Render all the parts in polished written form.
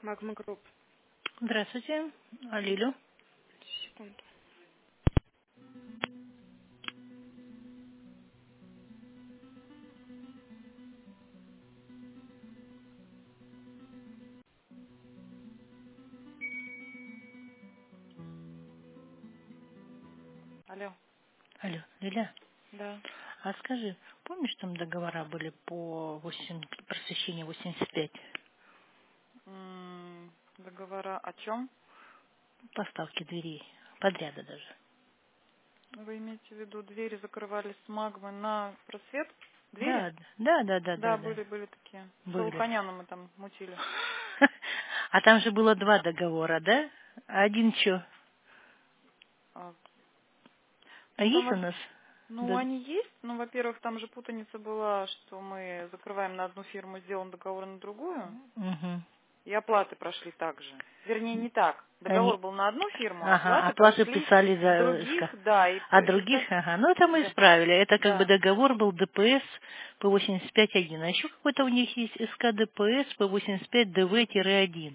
Магма Групп. Здравствуйте, Алилю. Секунду. Алло. Алло, Лиля, Да. а скажи, помнишь, там договора были по просвещению 85? Договора о чем? Поставки дверей, подряда даже. Вы имеете в виду, двери закрывались с магмы на просвет? Двери? Да, да, да, да, да, Да, да, были такие. С были. Шелуханяном мы там мутили. А там же было два договора, да? А один что? А, А ну, там, есть у нас? ну, Да. они есть, но, во-первых, там же путаница была, что мы закрываем на одну фирму, сделан договор на другую, Угу. и оплаты прошли так же. Вернее, не так. Договор Они, был на одну фирму, а ага, оплаты оплаты прошли писали с за других, да, а других, ага. Ну, это мы да, исправили. Это как бы да. договор был ДПС по 85.1. А еще какой-то у них есть СК ДПС по 85-ДВ-1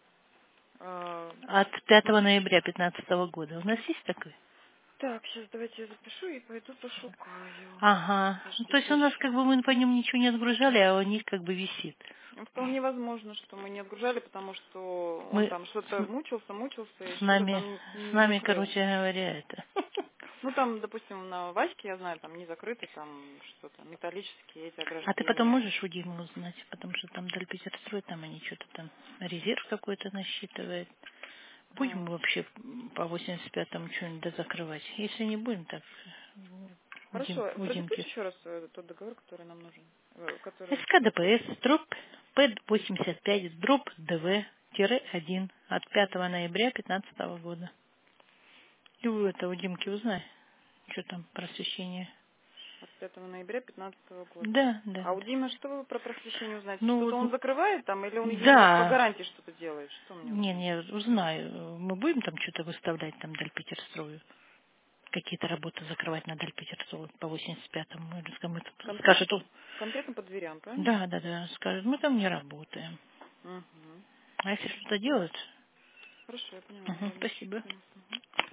Э, от 5 ноября 2015 года. У нас есть такой? Так, сейчас давайте я запишу и пойду пошукаю. Ага. Ну, то есть Подождите у нас еще. как бы мы по ним ничего не отгружали, а у них как бы висит. Ну, вполне возможно, что мы не отгружали, потому что он Мы там что-то мучился и с что-то нами, там с не нами, успел. короче говоря, это. Ну, там, допустим, на Ваське, я знаю, там не закрыты, там что-то, металлические эти А ты потом ограждения. можешь у Димы узнать, потому что там Дальпетерстрой, там они что-то там резерв какой-то насчитывает. Будем М. вообще по 85-му что-нибудь дозакрывать. Если не будем, так Хорошо, у продиктуйте Димки. еще раз тот договор, который нам нужен. Который... СКДПС, дроп ПЭД-85, дроп ДВ-1 от 5 ноября 2015 года. И вы это у Димки узнай, что там просвещение. От 5 ноября 2015 года. Да, да, А у да. Димы что вы про просвещение узнаете? Ну, Что-то он вот, закрывает там, или он ему по да, гарантии что-то делает? Что мне узнать? не, узнаю. Мы будем там что-то выставлять там Дальпетерстрою? Какие-то работы закрывать на Дальпетерстрою по 85-му? Или скажет, он, Конкретно по дверям, правильно? да, да, да, скажет, мы там не работаем. Угу. А если что-то делать? Хорошо, я поняла. Угу, Ладно, спасибо. спасибо. Мгм.